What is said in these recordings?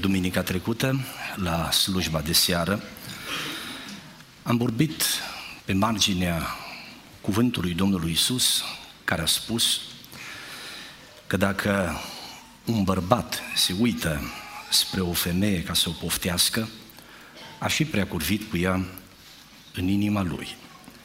duminica trecută, la slujba de seară, am vorbit pe marginea cuvântului Domnului Iisus, care a spus că dacă un bărbat se uită spre o femeie ca să o poftească, a fi preacurvit cu ea în inima lui.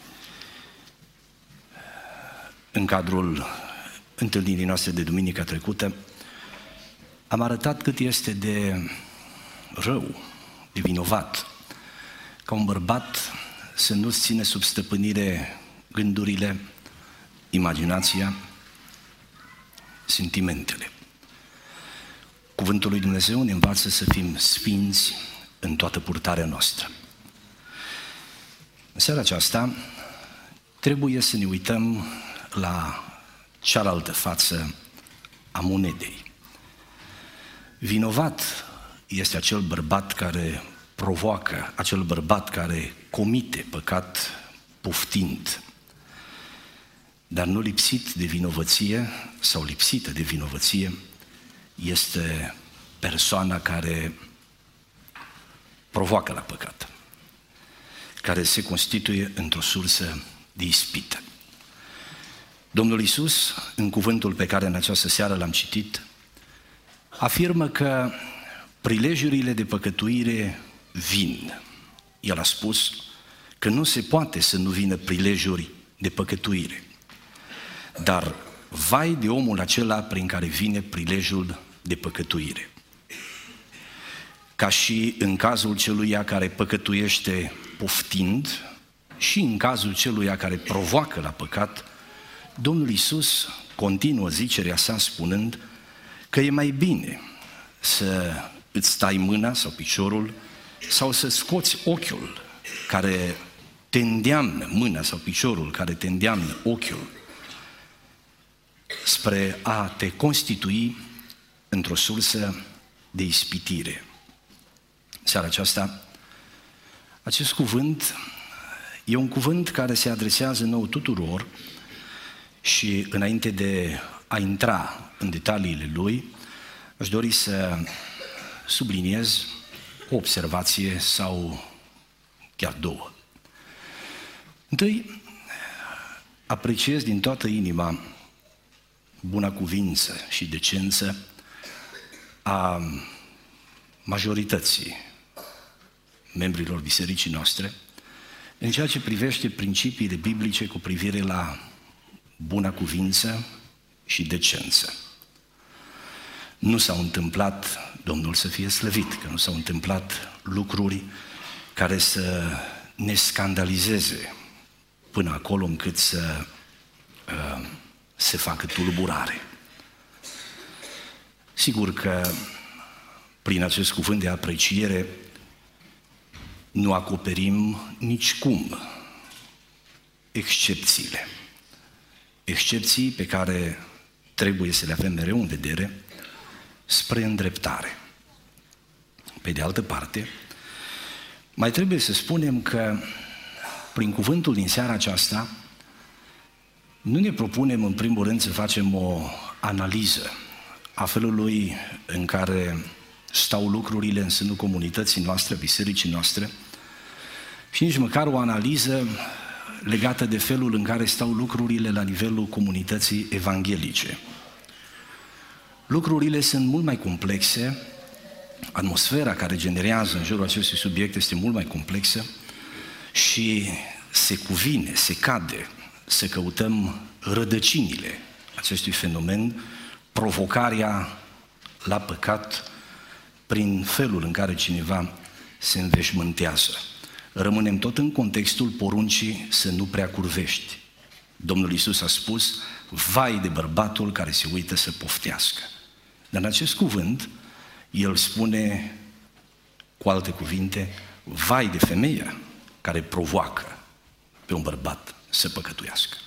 În cadrul întâlnirii noastre de duminica trecută, am arătat cât este de rău, de vinovat, ca un bărbat să nu-ți ține sub stăpânire gândurile, imaginația, sentimentele. Cuvântul lui Dumnezeu ne învață să fim sfinți în toată purtarea noastră. În seara aceasta trebuie să ne uităm la cealaltă față a monedei. Vinovat este acel bărbat care provoacă, acel bărbat care comite păcat poftind, dar nu lipsit de vinovăție sau lipsită de vinovăție este persoana care provoacă la păcat, care se constituie într-o sursă de ispită. Domnul Iisus, în cuvântul pe care în această seară l-am citit, afirmă că prilejurile de păcătuire vin. El a spus că nu se poate să nu vină prilejuri de păcătuire, dar vai de omul acela prin care vine prilejul de păcătuire. Ca și în cazul celuia care păcătuiește poftind și în cazul celuia care provoacă la păcat, Domnul Iisus continuă zicerea sa spunând că e mai bine să îți tai mâna sau piciorul sau să scoți ochiul care te îndeamnă, mâna sau piciorul care te îndeamnă ochiul spre a te constitui într-o sursă de ispitire. Seara aceasta, acest cuvânt e un cuvânt care se adresează nouă tuturor și înainte de a intra în detaliile lui, aș dori să subliniez o observație sau chiar două. Întâi, apreciez din toată inima buna cuvință și decență a majorității membrilor bisericii noastre în ceea ce privește principiile biblice cu privire la buna cuvință și decență. Nu s-au întâmplat, Domnul să fie slăvit, că nu s-au întâmplat lucruri care să ne scandalizeze până acolo încât să se facă tulburare. Sigur că prin acest cuvânt de apreciere nu acoperim nicicum excepțiile. Excepții pe care trebuie să le avem mereu în vedere spre îndreptare. Pe de altă parte, mai trebuie să spunem că prin cuvântul din seara aceasta nu ne propunem în primul rând să facem o analiză a felului în care stau lucrurile în sânul comunității noastre, bisericii noastre, și nici măcar o analiză legată de felul în care stau lucrurile la nivelul comunității evanghelice. Lucrurile sunt mult mai complexe, atmosfera care generează în jurul acestui subiect este mult mai complexă și se cuvine, se cade să căutăm rădăcinile acestui fenomen, provocarea la păcat prin felul în care cineva se înveșmântează. Rămânem tot în contextul poruncii să nu prea curvești. Domnul Iisus a spus, vai de bărbatul care se uită să poftească. Dar în acest cuvânt, el spune, cu alte cuvinte, vai de femeia care provoacă pe un bărbat să păcătuiască.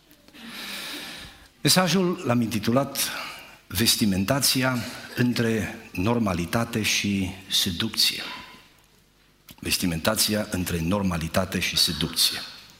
Mesajul l-am intitulat Vestimentația între normalitate și seducție. Vestimentația între normalitate și seducție.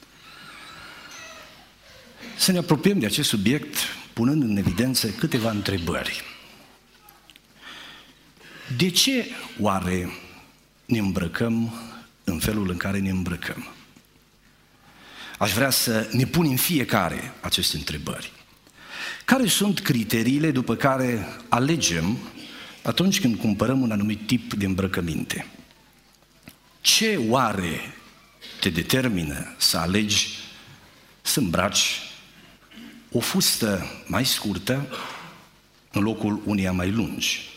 Să ne apropiem de acest subiect punând în evidență câteva întrebări. De ce oare ne îmbrăcăm în felul în care ne îmbrăcăm? Aș vrea să ne punem fiecare aceste întrebări. Care sunt criteriile după care alegem atunci când cumpărăm un anumit tip de îmbrăcăminte? Ce oare te determină să alegi să îmbraci o fustă mai scurtă în locul uneia mai lungi?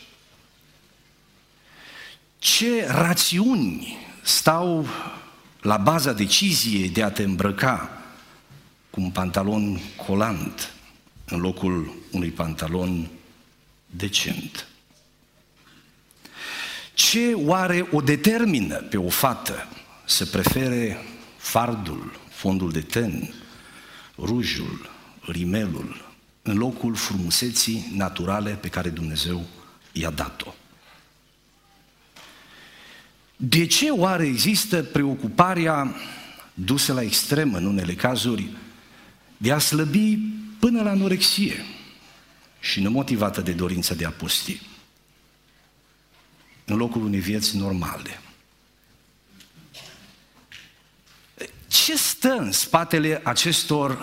Ce rațiuni stau la baza deciziei de a te îmbrăca cu un pantalon colant în locul unui pantalon decent? Ce oare o determină pe o fată să prefere fardul, fondul de ten, rujul, rimelul, în locul frumuseții naturale pe care Dumnezeu i-a dat-o? De ce oare există preocuparea dusă la extrem în unele cazuri de a slăbi până la anorexie și nemotivată de dorința de a posti în locul unei vieți normale? Ce stă în spatele acestor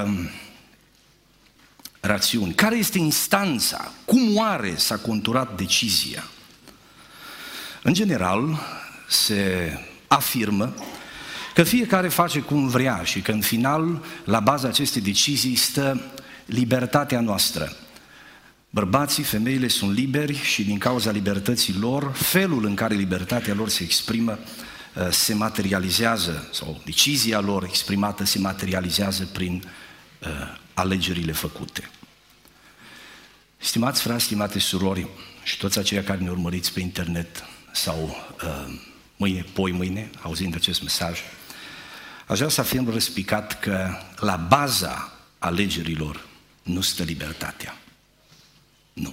rațiuni? Care este instanța? Cum oare s-a conturat decizia? În general, se afirmă că fiecare face cum vrea și că în final, la baza acestei decizii stă libertatea noastră. Bărbații, femeile sunt liberi și din cauza libertății lor, felul în care libertatea lor se exprimă se materializează, sau decizia lor exprimată se materializează prin alegerile făcute. Stimați frați, stimate surori și toți aceia care ne urmăriți pe internet sau mâine, auzind acest mesaj, aș vrea să afirm răspicat că la baza alegerilor nu stă libertatea. Nu.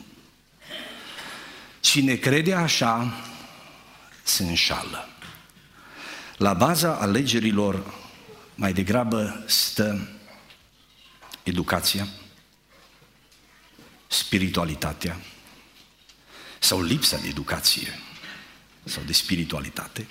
Cine crede așa, se înșală. La baza alegerilor mai degrabă stă educația, spiritualitatea sau lipsa de educație sau de spiritualitate.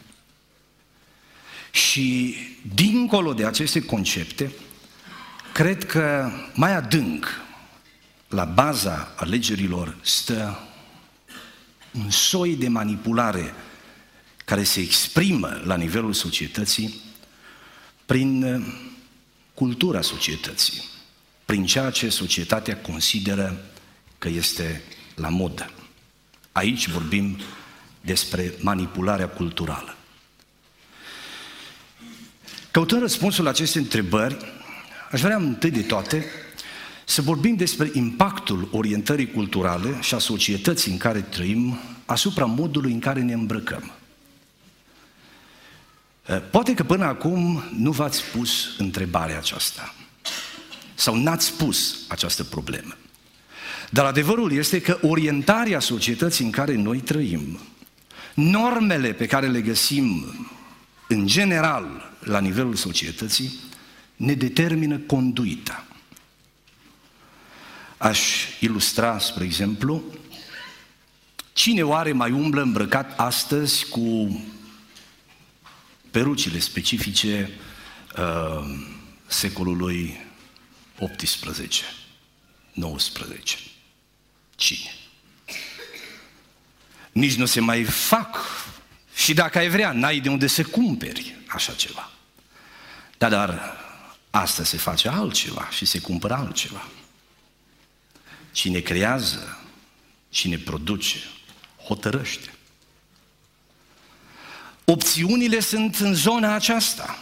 Și dincolo de aceste concepte, cred că mai adânc la baza alegerilor stă un soi de manipulare care se exprimă la nivelul societății prin cultura societății, prin ceea ce societatea consideră că este la modă. Aici vorbim despre manipularea culturală. Căutând răspunsul la aceste întrebări, aș vrea întâi de toate să vorbim despre impactul orientării culturale și a societății în care trăim asupra modului în care ne îmbrăcăm. Poate că până acum nu v-ați pus întrebarea aceasta sau n-ați pus această problemă. Dar adevărul este că orientarea societății în care noi trăim, normele pe care le găsim în general la nivelul societății, ne determină conduita. Aș ilustra, spre exemplu, cine oare mai umblă îmbrăcat astăzi cu perucile specifice secolului 18, 19. Cine? Nici nu se mai fac și dacă ai vrea, n-ai de unde să cumperi așa ceva. Dar asta se face altceva și se cumpără altceva. Cine creează, cine produce, hotărăște. Opțiunile sunt în zona aceasta.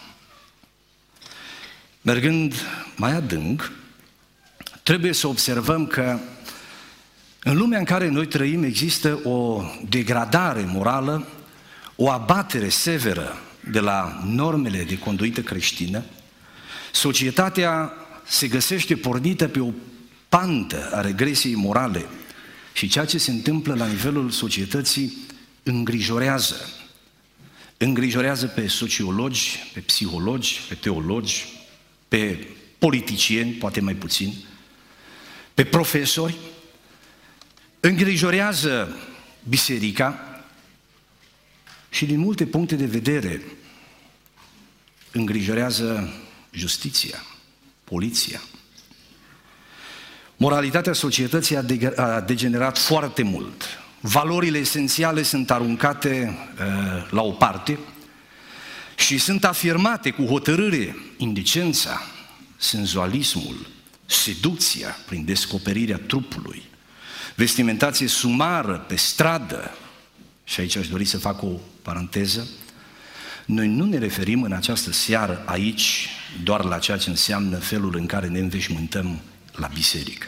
Mergând mai adânc, trebuie să observăm că în lumea în care noi trăim există o degradare morală, o abatere severă de la normele de conduită creștină. Societatea se găsește pornită pe o pantă a regresiei morale și ceea ce se întâmplă la nivelul societății îngrijorează. Îngrijorează pe sociologi, pe psihologi, pe teologi, pe politicieni, poate mai puțin, pe profesori, îngrijorează biserica și din multe puncte de vedere îngrijorează justiția, poliția. Moralitatea societății a degenerat foarte mult. Valorile esențiale sunt aruncate la o parte și sunt afirmate cu hotărâre indicența, senzualismul, seducția prin descoperirea trupului, vestimentație sumară pe stradă. Și aici aș dori să fac o paranteză. Noi nu ne referim în această seară aici doar la ceea ce înseamnă felul în care ne înveșmântăm la biserică.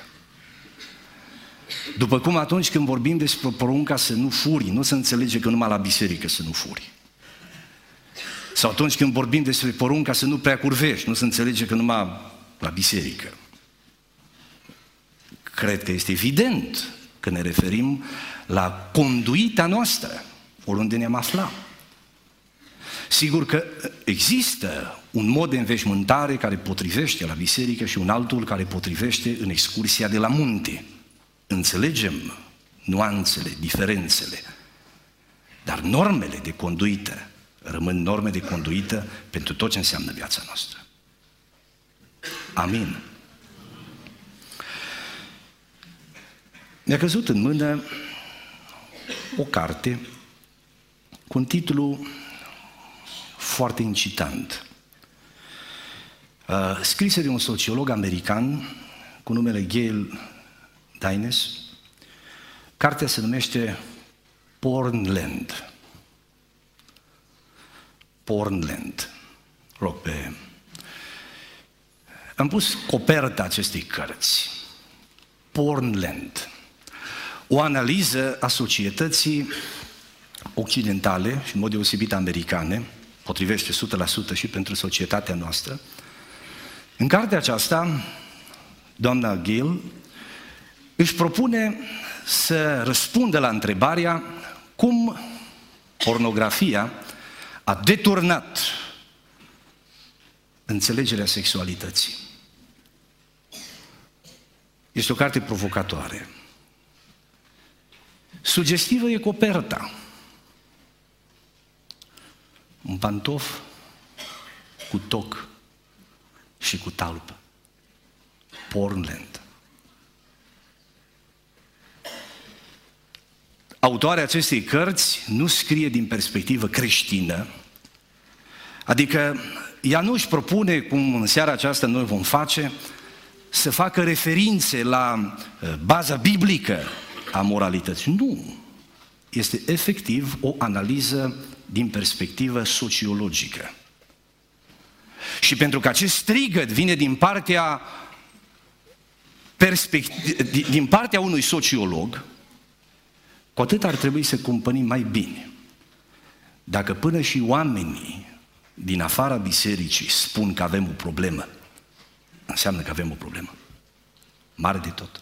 După cum atunci când vorbim despre porunca să nu furi, nu se înțelege că numai la biserică să nu furi. Sau atunci când vorbim despre porunca să nu prea curvești, nu se înțelege că numai la biserică. Cred că este evident că ne referim la conduita noastră, oriunde ne-am aflat. Sigur că există un mod de înveșmântare care potrivește la biserică și un altul care potrivește în excursia de la munte. Înțelegem nuanțele, diferențele, dar normele de conduită rămân norme de conduită pentru tot ce înseamnă viața noastră. Amin. Mi-a căzut în mână o carte cu un titlu foarte incitant, scrisă de un sociolog american cu numele Gail Dines. Cartea se numește Pornland. Pornland. Rog pe... Am pus coperta acestei cărți. Pornland. O analiză a societății occidentale și în mod deosebit americane, potrivește 100% și pentru societatea noastră. În cartea aceasta, doamna Gill își propune să răspundă la întrebarea cum pornografia a deturnat înțelegerea sexualității. Este o carte provocatoare. Sugestivă e coperta. Un pantof cu toc și cu talpă. Pornland. Autoarea acestei cărți nu scrie din perspectivă creștină, adică ea nu își propune, cum în seara aceasta noi vom face, să facă referințe la baza biblică a moralității. Nu. Este efectiv o analiză din perspectivă sociologică. Și pentru că acest strigăt vine din partea unui sociolog, cu atât ar trebui să cumpănim mai bine. Dacă până și oamenii din afara bisericii spun că avem o problemă, înseamnă că avem o problemă. Mare de tot.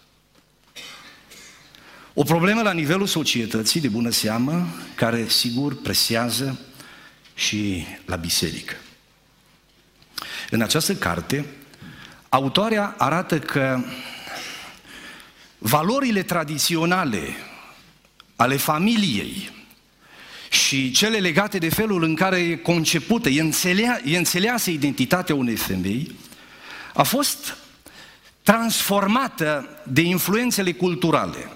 O problemă la nivelul societății, de bună seamă, care sigur presează și la biserică. În această carte, autoarea arată că valorile tradiționale ale familiei și cele legate de felul în care e concepută, e înțeleasă identitatea unei femei, a fost transformată de influențele culturale.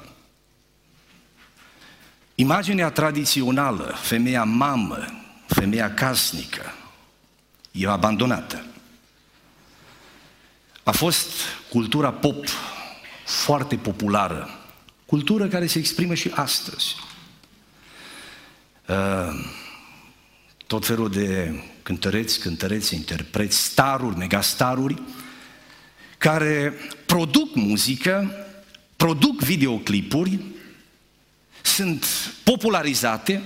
Imaginea tradițională, femeia mamă, femeia casnică, e abandonată. A fost cultura pop foarte populară, cultură care se exprimă și astăzi. Tot felul de cântăreți, interpreți, staruri, megastaruri, care produc muzică, produc videoclipuri, sunt popularizate,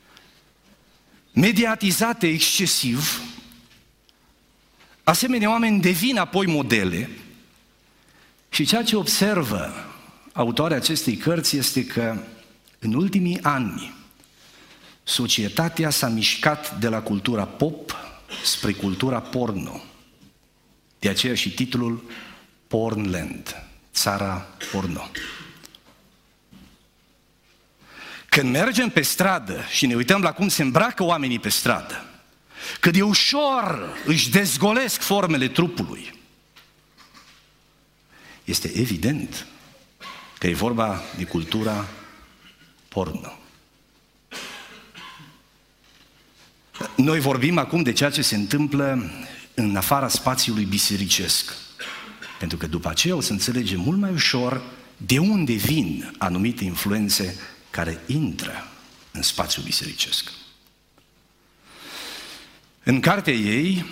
mediatizate excesiv. Asemenea oameni devin apoi modele și ceea ce observă autoarea acestei cărți este că în ultimii ani societatea s-a mișcat de la cultura pop spre cultura porno. De aceea și titlul Pornland, țara porno. Când mergem pe stradă și ne uităm la cum se îmbracă oamenii pe stradă, cât de ușor își dezgolesc formele trupului, este evident că e vorba de cultura porno. Noi vorbim acum de ceea ce se întâmplă în afara spațiului bisericesc, pentru că după aceea o să înțelegem mult mai ușor de unde vin anumite influențe care intră în spațiul bisericesc. În cartea ei,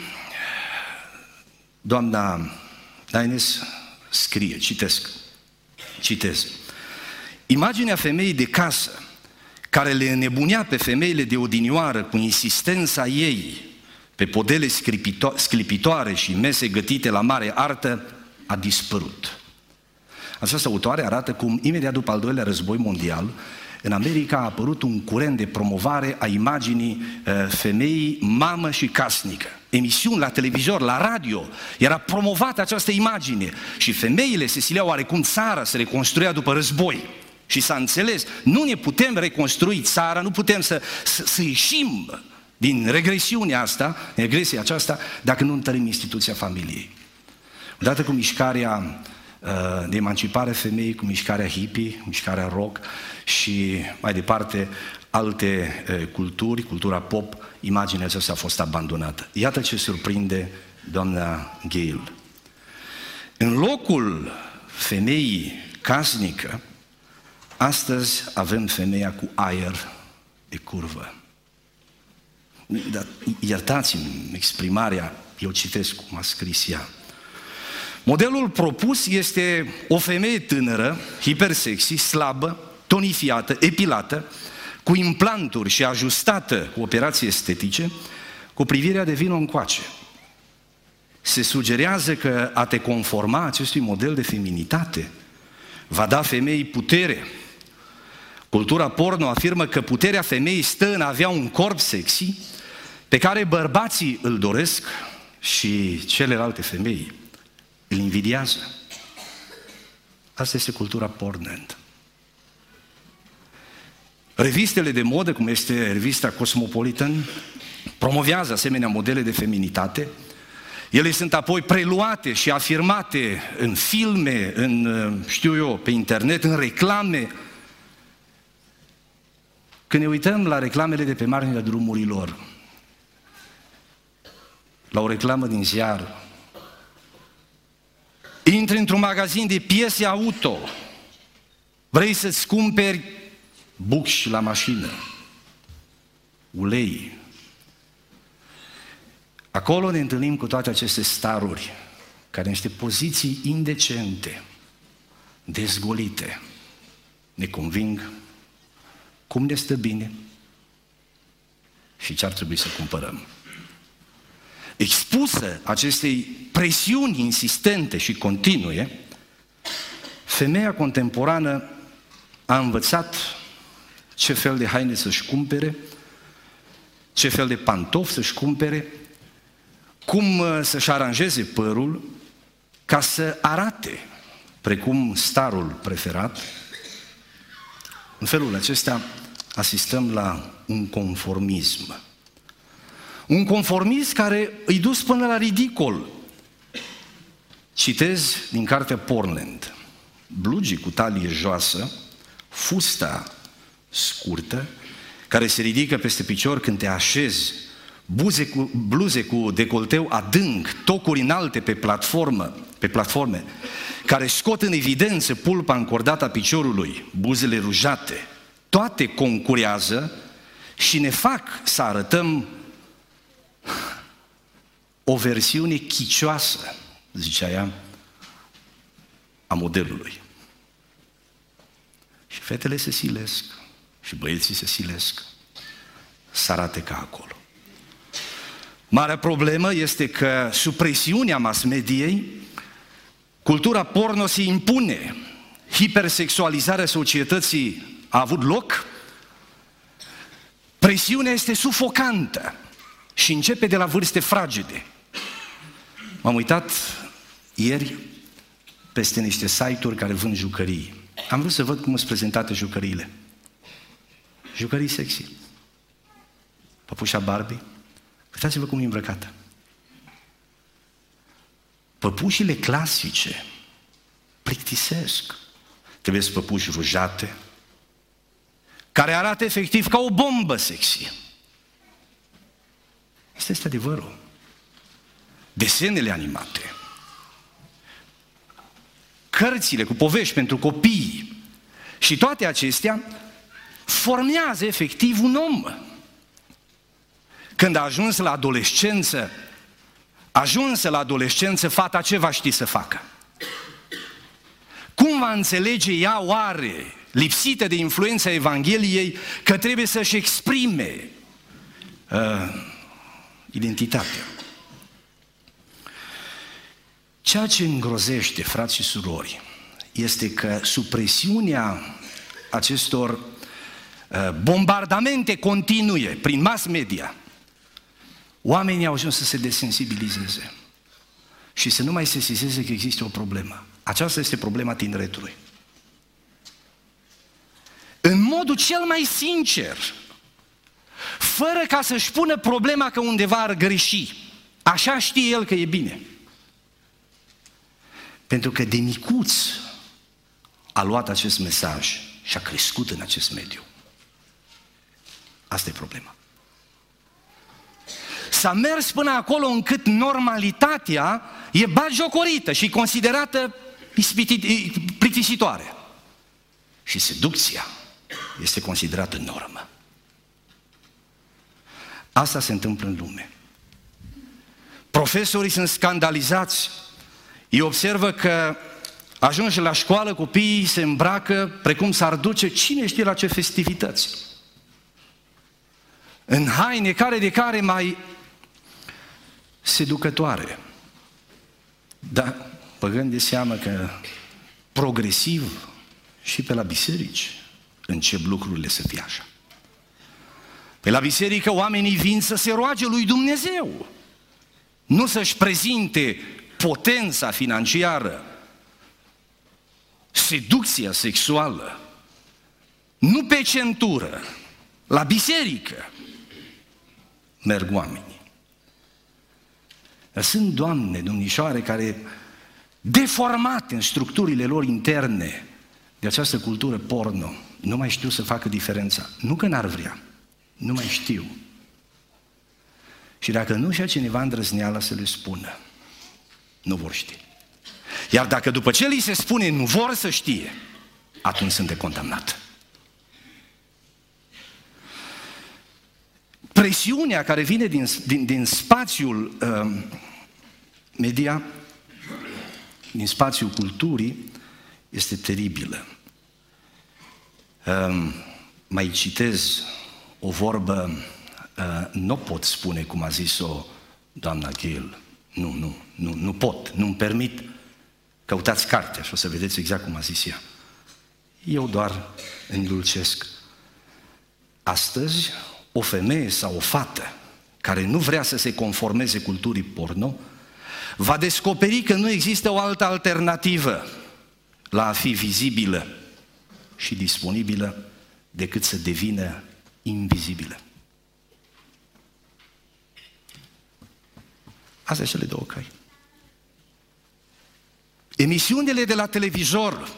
doamna Daines scrie, citez, imaginea femeii de casă, care le înnebunea pe femeile de odinioară cu insistența ei pe podele sclipitoare și mese gătite la mare artă, a dispărut. Această autoare arată cum, imediat după al doilea război mondial, în America a apărut un curent de promovare a imaginii femeii mamă și casnică. Emisiuni la televizor, la radio, era promovată această imagine și femeile se sileau oarecum țara se reconstruia după război. Și s-a înțeles, nu ne putem reconstrui țara, nu putem să ieșim din regresia aceasta, dacă nu întărim instituția familiei. Odată cu mișcarea de emancipare femeii, cu mișcarea hippie, mișcarea rock și mai departe alte culturi, cultura pop, imaginea aceasta a fost abandonată. Iată ce surprinde doamna Gale. În locul femeii casnică, astăzi avem femeia cu aer de curvă. Dar iertați-mi exprimarea, eu citesc cum a scris ea. Modelul propus este o femeie tânără, hipersexy, slabă, tonifiată, epilată, cu implanturi și ajustată cu operații estetice, cu privirea de vino încoace. Se sugerează că a te conforma acestui model de feminitate va da femeii putere. Cultura porno afirmă că puterea femeii stă în a avea un corp sexy pe care bărbații îl doresc și celelalte femei îl invidiază. Asta este cultura porno. Revistele de modă, cum este revista Cosmopolitan, promovează asemenea modele de feminitate. Ele sunt apoi preluate și afirmate în filme, pe internet, în reclame. Când ne uităm la reclamele de pe marginea drumurilor, la o reclamă din ziar, intri într-un magazin de piese auto, vrei să-ți cumperi bucși la mașină, ulei. Acolo ne întâlnim cu toate aceste staruri, care în niște poziții indecente, dezgolite, ne conving cum ne stă bine și ce ar trebui să cumpărăm. Expusă acestei presiuni insistente și continue, femeia contemporană a învățat ce fel de haine să-și cumpere, ce fel de pantofi să-și cumpere, cum să-și aranjeze părul ca să arate precum starul preferat. În felul acesta asistăm la un conformism. Un conformism care îi dus până la ridicol. Citez din cartea Portland. Blugii cu talie joasă, fusta scurtă, care se ridică peste picior când te așezi, bluze cu decolteu adânc, tocuri înalte pe platforme, care scot în evidență pulpa încordată a piciorului, buzele rujate, toate concurează și ne fac să arătăm o versiune chicioasă, zicea ea, a modelului. Și fetele se silesc și băieții se silesc să arate ca acolo. Marea problemă este că sub presiunea mass-mediei, cultura porno se impune, hipersexualizarea societății a avut loc, presiunea este sufocantă și începe de la vârste fragede. M-am uitat ieri peste niște site-uri care vând jucării. Am vrut să văd cum sunt prezentate jucăriile. jucării sexy. Păpușa Barbie, uitați-vă cum e îmbrăcată. Păpușile clasice plictisesc. Trebuie să păpuși rujate, care arată efectiv ca o bombă sexy. Asta este adevărul. Desenele animate, cărțile cu povești pentru copii și toate acestea formează efectiv un om. Când a ajuns la adolescență, fata ce va ști să facă? Cum va înțelege ea oare, lipsită de influența Evangheliei, că trebuie să-și exprime identitatea? Ceea ce îngrozește, frați și surori, este că sub presiunea acestor bombardamente continue prin mass media, oamenii au ajuns să se desensibilizeze și să nu mai sesizeze că există o problemă. Aceasta este problema tineretului. În modul cel mai sincer, fără ca să-și pună problema că undeva ar greși, așa știe el că e bine. Pentru că de micuț a luat acest mesaj și a crescut în acest mediu. Asta e problema. S-a mers până acolo încât normalitatea e batjocorită și considerată plictisitoare. Și seducția este considerată normă. Asta se întâmplă în lume. Profesorii sunt scandalizați. Ei observă că ajunge la școală, copiii se îmbracă precum s-ar duce cine știe la ce festivități. În haine care de care mai seducătoare. Dar băgând de seamă că progresiv și pe la biserici încep lucrurile să fie așa. Pe la biserică oamenii vin să se roage lui Dumnezeu, nu să-și prezinte potența financiară, seducția sexuală, nu pe centură, la biserică merg oamenii. Sunt doamne, domnișoare, care deformate în structurile lor interne de această cultură porno, nu mai știu să facă diferența. Nu că n-ar vrea, nu mai știu. Și dacă nu și-a cineva îndrăzneala să le spună, nu vor ști. Iar dacă după ce li se spune nu vor să știe, atunci sunt condamnat. Presiunea care vine din spațiul media, din spațiul culturii, este teribilă. Mai citez o vorbă, nu pot spune cum a zis-o doamna Gale. Nu pot, nu-mi permit. Căutați cartea și o să vedeți exact cum a zis ea. Eu doar îndulcesc. Astăzi, o femeie sau o fată care nu vrea să se conformeze culturii porno, va descoperi că nu există o altă alternativă la a fi vizibilă și disponibilă decât să devină invizibilă. Astea sunt cele două căi. Emisiunile de la televizor,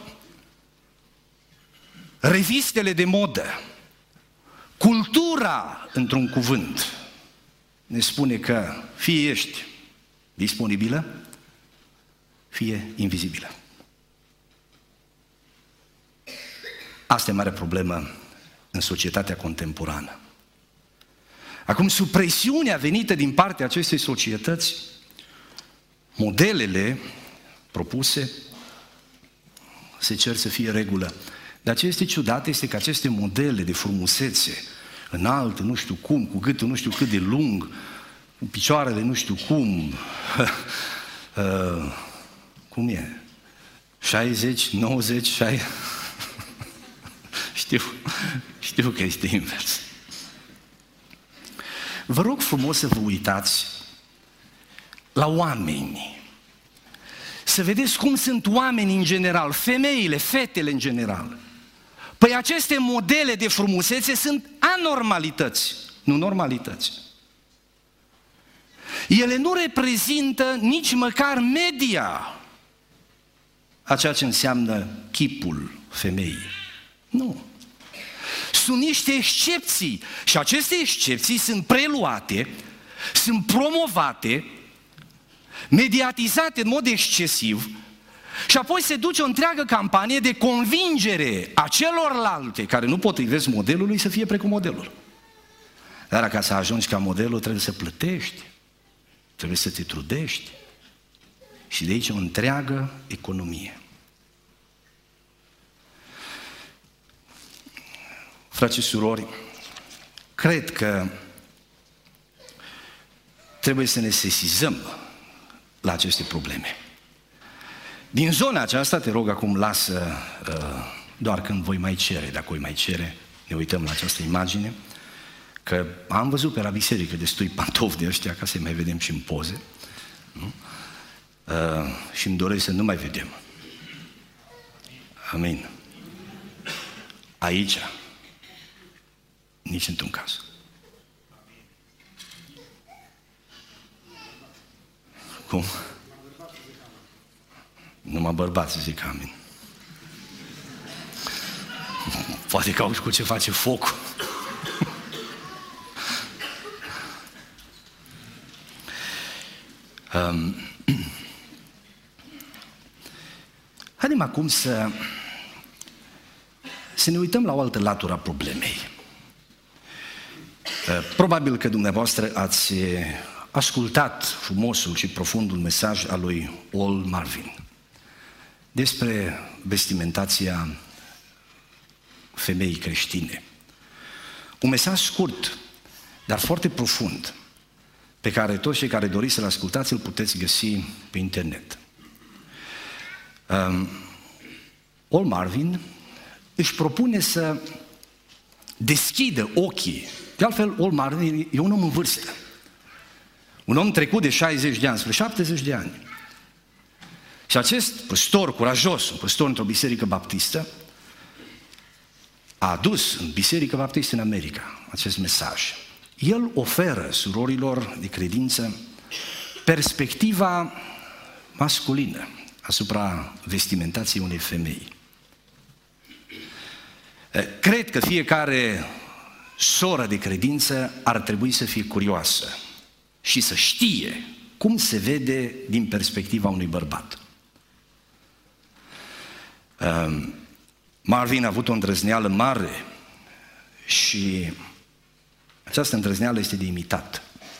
revistele de modă, cultura, într-un cuvânt, ne spune că fie ești disponibilă, fie invizibilă. Asta e mare problemă în societatea contemporană. Acum, sub presiunea venită din partea acestei societăți, modelele propuse se cer să fie regulă. Dar ce este ciudat este că aceste modele de frumusețe, înalt, nu știu cum, cu gâtul nu știu cât de lung, cu picioarele nu știu cum, cum e? 60, 90, 60... Știu că este invers. Vă rog frumos să vă uitați la oameni. Să vedeți cum sunt oamenii în general, femeile, fetele în general. Păi aceste modele de frumusețe sunt anormalități, nu normalități. Ele nu reprezintă nici măcar media a ceea ce înseamnă chipul femeii. Nu. Sunt niște excepții și aceste excepții sunt preluate, sunt promovate, mediatizate în mod excesiv și apoi se duce o întreagă campanie de convingere a celorlalte care nu potrivesc modelului să fie precum modelul. Dar ca să ajungi ca modelul trebuie să plătești, trebuie să te trudești și de aici o întreagă economie. Frați și surori, cred că trebuie să ne sesizăm la aceste probleme. Din zona aceasta, te rog acum, lasă doar când voi mai cere, dacă voi mai cere, ne uităm la această imagine, că am văzut pe la biserică destui pantofi de ăștia, ca să mai vedem și în poze, nu? Și îmi doresc să nu mai vedem. Amin. Aici, nici într-un caz. Cum? Numai bărbații zic amin. Poate că auzi cu ce face focul. Haidem acum să ne uităm la o altă latură a problemei. Probabil că dumneavoastră ați ascultat frumosul și profundul mesaj al lui Paul Marvin despre vestimentația femeii creștine. Un mesaj scurt, dar foarte profund, pe care toți cei care doriți să-l ascultați îl puteți găsi pe internet. Paul Marvin își propune să deschidă ochii. De altfel, Paul Marvin e un om în vârstă. Un om trecut de 60 de ani spre 70 de ani. Și acest păstor curajos, un păstor într-o biserică baptistă, a adus în biserică baptistă în America acest mesaj. El oferă surorilor de credință perspectiva masculină asupra vestimentației unei femei. Cred că fiecare soră de credință ar trebui să fie curioasă și să știe cum se vede din perspectiva unui bărbat. Marvin a avut o îndrăzneală mare și această îndrăzneală este de imitat.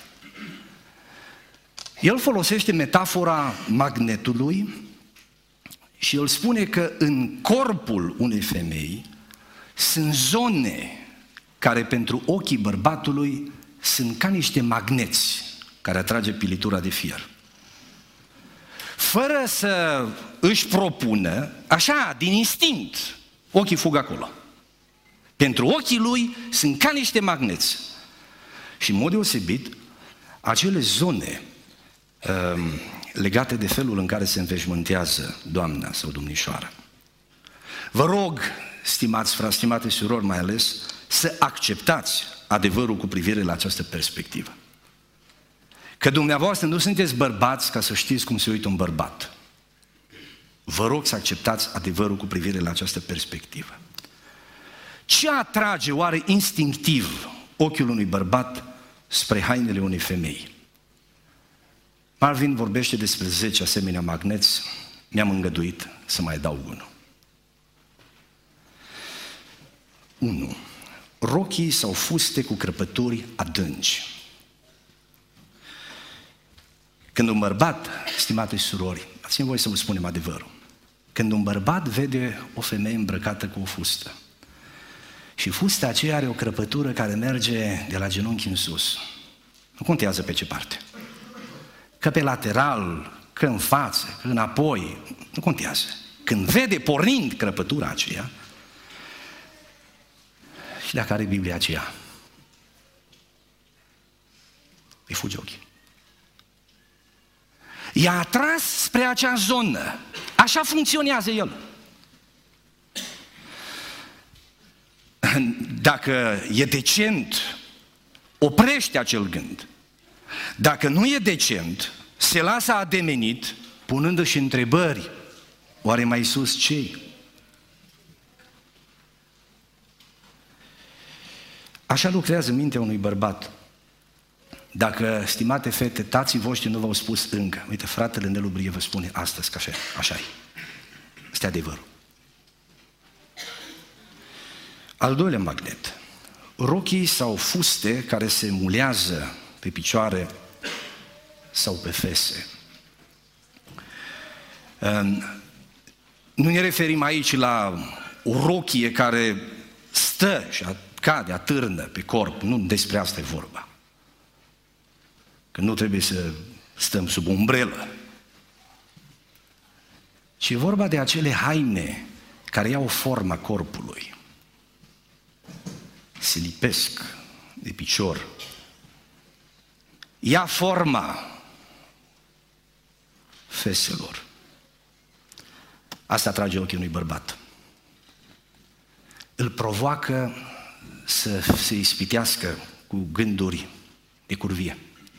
El folosește metafora magnetului și el spune că în corpul unei femei sunt zone care pentru ochii bărbatului sunt ca niște magneți care atrage pilitura de fier. Fără să își propună, așa, din instinct, ochii fug acolo. Pentru ochii lui sunt ca niște magneți. Și în mod deosebit, acele zone legate de felul în care se înveșmântează doamna sau domnișoara. Vă rog, stimați frați, stimate surori mai ales, să acceptați adevărul cu privire la această perspectivă. Că dumneavoastră nu sunteți bărbați ca să știți cum se uită un bărbat. Vă rog să acceptați adevărul cu privire la această perspectivă. Ce atrage oare instinctiv ochiul unui bărbat spre hainele unei femei? Marvin vorbește despre 10 asemenea magneți, mi-am îngăduit să mai adaug unul. 1. Rochii sau fuste cu crăpături adânci. Când un bărbat, stimate surori, dați-mi voie să vă spunem adevărul, când un bărbat vede o femeie îmbrăcată cu o fustă și fusta aceea are o crăpătură care merge de la genunchi în sus, nu contează pe ce parte, că pe lateral, că în față, că înapoi, nu contează. Când vede pornind crăpătura aceea, și dacă are Biblia aceea, îi fuge ochii. I-a atras spre acea zonă. Așa funcționează el. Dacă e decent, oprește acel gând. Dacă nu e decent, se lasă ademenit, punându-și întrebări. Oare mai sus ce? Așa lucrează mintea unui bărbat. Dacă, stimate fete, tații voștri nu v-au spus încă, uite, fratele Nelu Brie vă spune astăzi că așa e. Este adevărul. Al doilea magnet. Rochii sau fuste care se mulează pe picioare sau pe fese. Nu ne referim aici la o rochie care stă și cade, atârnă pe corp. Nu despre asta e vorba. Că nu trebuie să stăm sub umbrelă. Ci e vorba de acele haine care iau forma corpului. Se lipesc de picior. Ia forma feselor. Asta atrage ochii unui bărbat. Îl provoacă să se ispitească cu gânduri de curvie.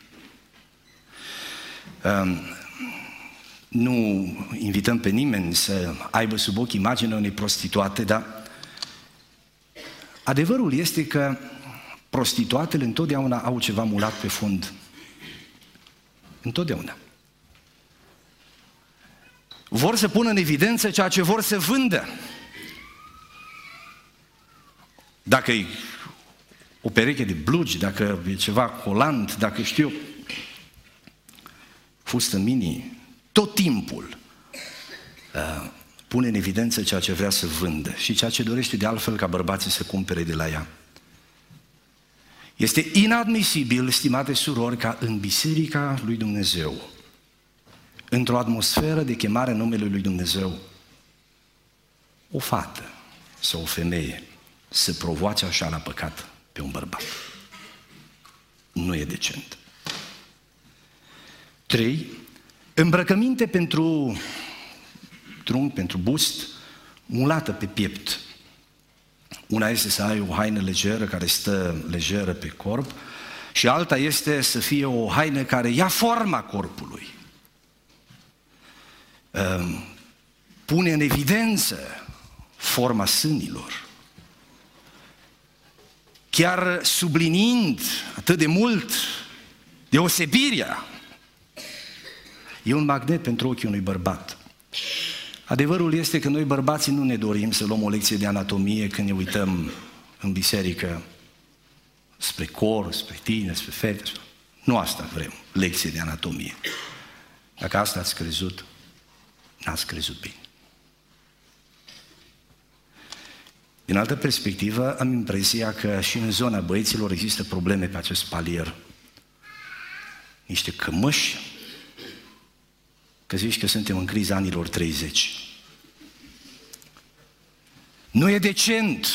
Nu invităm pe nimeni să aibă sub ochi imaginea unei prostituate, dar adevărul este că prostituatele întotdeauna au ceva mulat pe fund. Întotdeauna. Vor să pună în evidență ceea ce vor să vândă. Dacă e o pereche de blugi, dacă e ceva colant, dacă știu, fustă mini, tot timpul pune în evidență ceea ce vrea să vândă și ceea ce dorește de altfel ca bărbații să cumpere de la ea. Este inadmisibil, stimate surori, ca în Biserica lui Dumnezeu, într-o atmosferă de chemare în numele lui Dumnezeu, o fată sau o femeie să provoace așa la păcat pe un bărbat. Nu e decent. 3. Îmbrăcăminte pentru trunchi, pentru bust, mulată pe piept. Una este să ai o haină legeră care stă lejeră pe corp și alta este să fie o haină care ia forma corpului. Pune în evidență forma sânilor. Chiar subliniind atât de mult deosebirea. E un magnet pentru ochii unui bărbat. Adevărul este că noi bărbații nu ne dorim să luăm o lecție de anatomie când ne uităm în biserică spre cor, spre tine, spre fete. Nu asta vrem, lecție de anatomie. Dacă asta ați crezut, n-ați crezut bine. Din altă perspectivă, am impresia că și în zona băieților există probleme pe acest palier. Niște cămăși, că zici că suntem în criza anilor 30. Nu e decent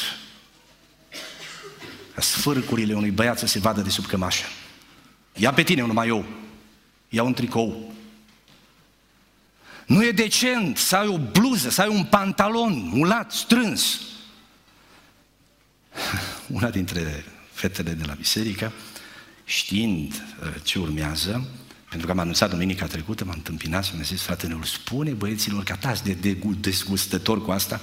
ca sfârcurile unui băiat să se vadă de sub cămașă. Ia pe tine un maiou, ia un tricou. Nu e decent să ai o bluză, să ai un pantalon mulat, strâns. Una dintre fetele de la biserică, știind ce urmează, pentru că am anunțat duminica trecută, m-am întâmpinat și mi-a zis, fratele, îl spune băieților că atați de dezgustător cu asta.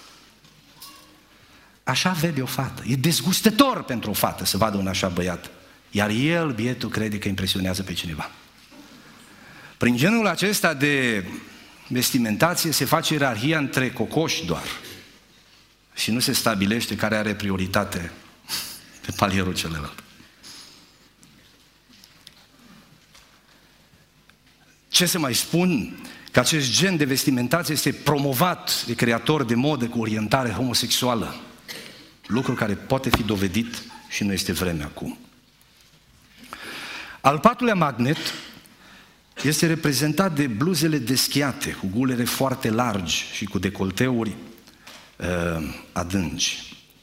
Așa vede o fată. E dezgustător pentru o fată să vadă un așa băiat. Iar el, bietul, crede că impresionează pe cineva. Prin genul acesta de vestimentație se face ierarhia între cocoși doar. Și nu se stabilește care are prioritate pe palierul celălalt. Ce să mai spun? Că acest gen de vestimentație este promovat de creatori de modă cu orientare homosexuală. Lucru care poate fi dovedit și nu este vreme acum. Al patrulea magnet este reprezentat de bluzele deschiate, cu gulere foarte largi și cu decolteuri adânci.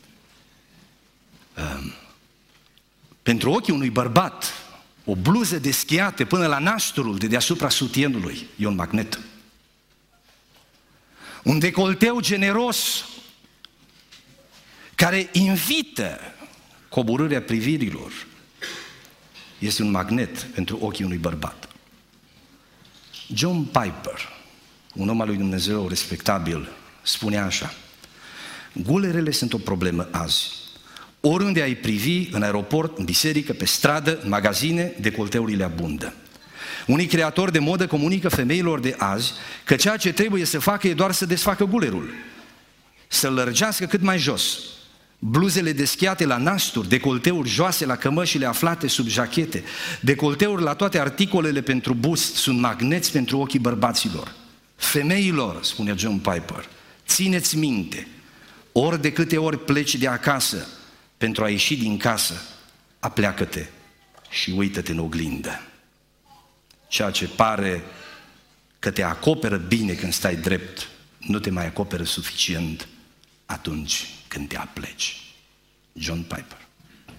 Pentru ochii unui bărbat, o bluză deschiată până la nașturul de deasupra sutienului e un magnet. Un decolteu generos care invită coborârea privirilor, este un magnet pentru ochii unui bărbat. John Piper, un om al lui Dumnezeu respectabil, spunea așa: gulerele sunt o problemă azi. Oriunde ai privi, în aeroport, în biserică, pe stradă, în magazine, decolteurile abundă. Unii creatori de modă comunică femeilor de azi că ceea ce trebuie să facă e doar să desfacă gulerul, să-l lărgească cât mai jos. Bluzele deschiate la nasturi, decolteuri joase la cămășile aflate sub jachete, decolteuri la toate articolele pentru bust sunt magneți pentru ochii bărbaților. Femeilor, spune John Piper, țineți minte, ori de câte ori pleci de acasă, pentru a ieși din casă, apleacă-te și uită-te în oglindă. Ceea ce pare că te acoperă bine când stai drept, nu te mai acoperă suficient atunci când te apleci. John Piper.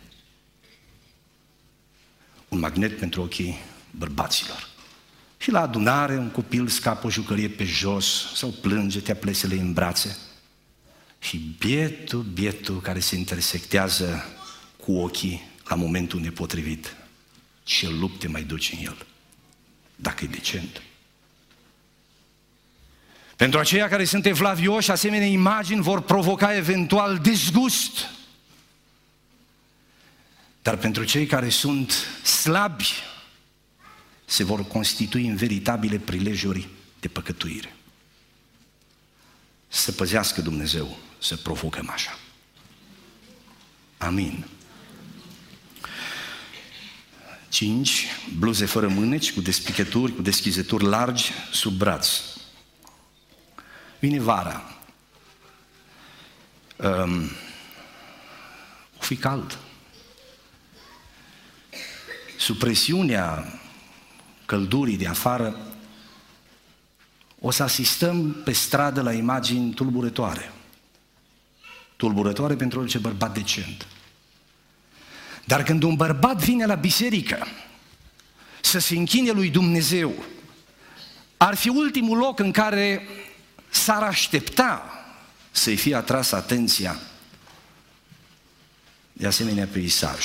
Un magnet pentru ochii bărbaților. Și la adunare un copil scapă o jucărie pe jos sau plânge, te apleci să le în brațe. Și bietul care se intersectează cu ochii la momentul nepotrivit, ce lupte mai duce în el, dacă e decent. Pentru aceia care sunt evlavioși, asemenea imagini vor provoca eventual dezgust. Dar pentru cei care sunt slabi, se vor constitui în veritabile prilejuri de păcătuire. Să păzească Dumnezeu să provocăm așa. Amin. 5. Bluze fără mâneci, cu despichături, cu deschizături largi sub braț. Vine vara. O fi cald. Sub presiunea căldurii de afară, o să asistăm pe stradă la imagini tulburătoare. Tulburătoare pentru orice bărbat decent. Dar când un bărbat vine la biserică să se închine lui Dumnezeu, ar fi ultimul loc în care s-ar aștepta să-i fie atras atenția de asemenea peisaj.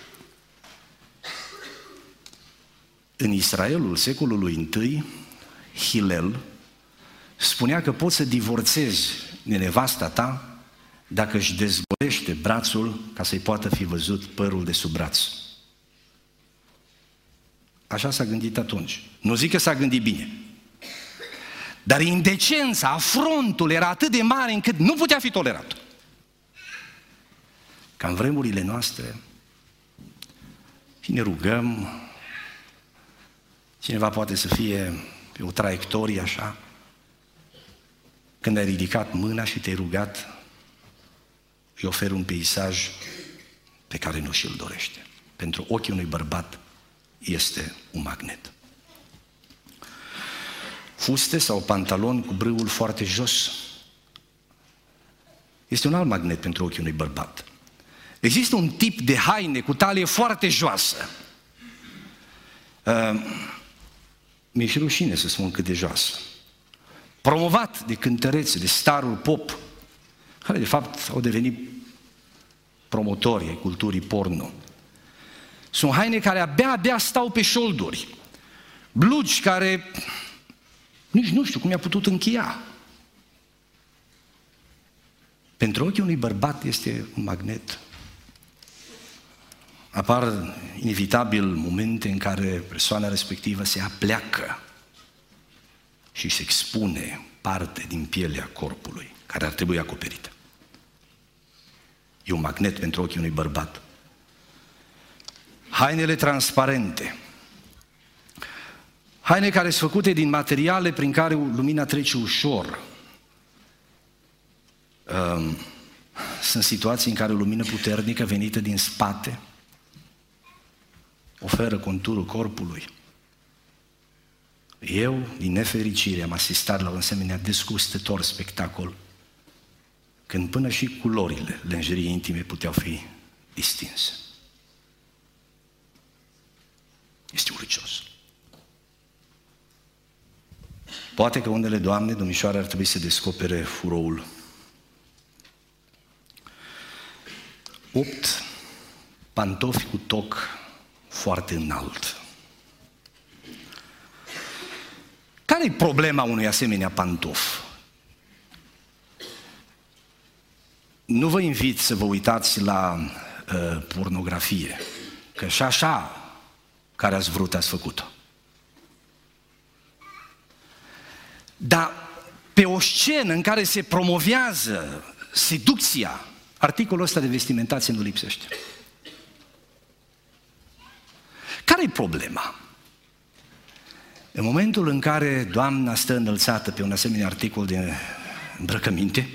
În Israelul secolului I, Hillel spunea că poți să divorțezi de nevasta ta dacă își dezgolește brațul ca să-i poată fi văzut părul de sub braț. Așa s-a gândit atunci. Nu zic că s-a gândit bine. Dar indecența, afrontul era atât de mare încât nu putea fi tolerat. Ca în vremurile noastre, și ne rugăm, cineva poate să fie pe o traiectorie așa, când ai ridicat mâna și te-ai rugat, îi oferi un peisaj pe care nu și-l dorește. Pentru ochii unui bărbat este un magnet. Fuste sau pantaloni cu brâul foarte jos este un alt magnet pentru ochii unui bărbat. Există un tip de haine cu talie foarte joasă. Mi-e și rușine să spun cât de joasă. Promovat de cântărețe, de starul pop, care de fapt au devenit promotori ai culturii porno. Sunt haine care abia stau pe șolduri, blugi care nici nu știu cum i-a putut încheia. Pentru ochii unui bărbat este un magnet. Apar inevitabil momente în care persoana respectivă se apleacă și se expune parte din pielea corpului care ar trebui acoperită. E un magnet pentru ochii unui bărbat. Hainele transparente. Haine care sunt făcute din materiale prin care lumina trece ușor. Sunt situații în care o lumină puternică venită din spate oferă conturul corpului. Eu, din nefericire, am asistat la un asemenea desgustător spectacol când până și culorile lenjeriei intime puteau fi distinse. Este urâcios. Poate că unele doamne, domnișoare, ar trebui să descopere furoul. 8 pantofi cu toc foarte înalt. Care-i problema unui asemenea pantof? Nu vă invit să vă uitați la pornografie, că și așa care ați vrut ați făcut-o. Dar pe o scenă în care se promovează seducția, articolul ăsta de vestimentație nu lipsește. Care-i problema? În momentul în care doamna stă înălțată pe un asemenea articol de îmbrăcăminte,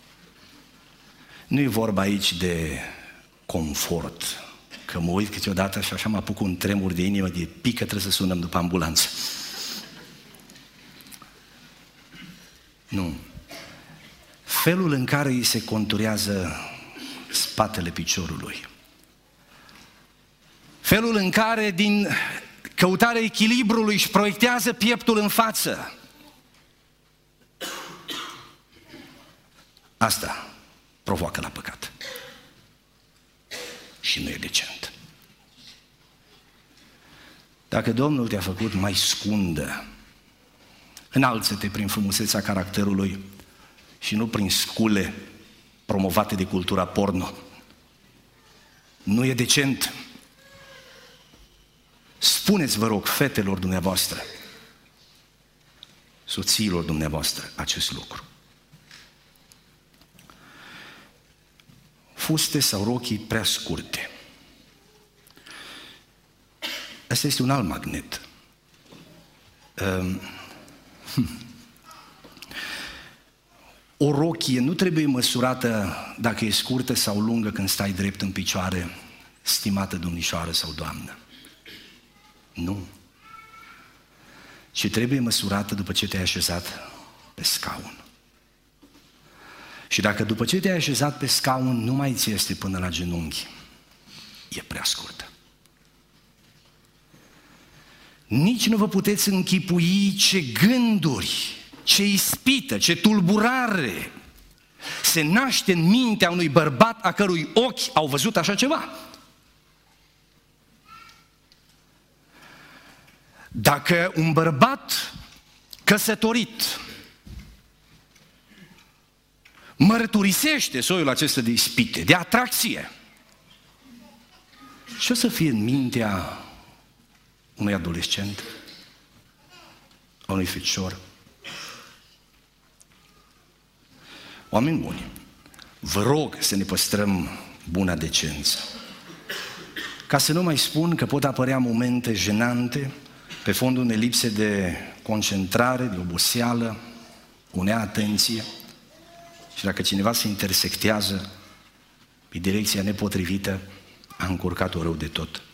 nu e vorba aici de confort, că mă uit câteodată și așa mă apuc un tremur de inimă, de pică, trebuie să sunăm după ambulanță. Nu. Felul în care îi se conturează spatele piciorului. Felul în care din căutarea echilibrului își proiectează pieptul în față. Asta provoacă la păcat. Și nu e decent. Dacă Domnul te-a făcut mai scundă, înalță-te prin frumusețea caracterului și nu prin scule promovate de cultura porno. Nu e decent. Spuneți, vă rog, fetelor dumneavoastră, soțiilor dumneavoastră, acest lucru. Fuste sau rochii prea scurte. Asta este un alt magnet. O rochie nu trebuie măsurată dacă e scurtă sau lungă când stai drept în picioare, stimată domnișoară sau doamnă. Nu. Ci trebuie măsurată după ce te-ai așezat pe scaun. Și dacă după ce te-ai așezat pe scaun nu mai ți este până la genunchi, e prea scurtă. Nici nu vă puteți închipui ce gânduri, ce ispită, ce tulburare se naște în mintea unui bărbat a cărui ochi au văzut așa ceva. Dacă un bărbat căsătorit mărturisește soiul acesta de ispite, de atracție, ce o să fie în mintea unui adolescent, a unui fecior? Oameni buni, vă rog să ne păstrăm buna decență. Ca să nu mai spun că pot apărea momente jenante pe fondul unei lipse de concentrare, de oboseală, o neatenție, și dacă cineva se intersectează pe direcția nepotrivită, a încurcat-o rău de tot.